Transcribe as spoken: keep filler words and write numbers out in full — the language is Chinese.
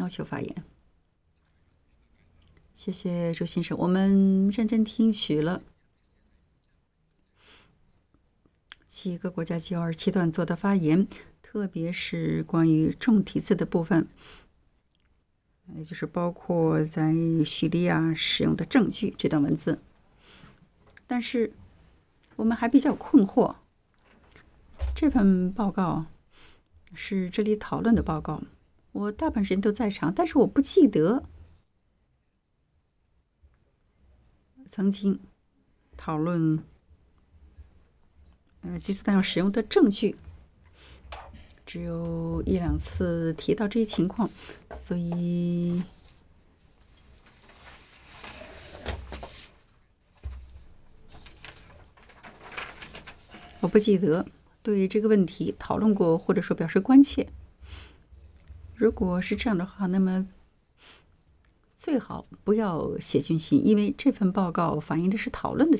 要求发言。谢谢周先生，我们认真听取了几个国家 G 二七段做的发言，特别是关于重题字的部分，也就是包括在叙利亚使用的证据这段文字。但是我们还比较困惑，这份报告是这里讨论的报告，我大部分时间都在场，但是我不记得曾经讨论呃集束弹药使用的证据，只有一两次提到这些情况，所以我不记得对这个问题讨论过或者说表示关切。如果是这样的话，那么最好不要写进去，因为这份报告反映的是讨论的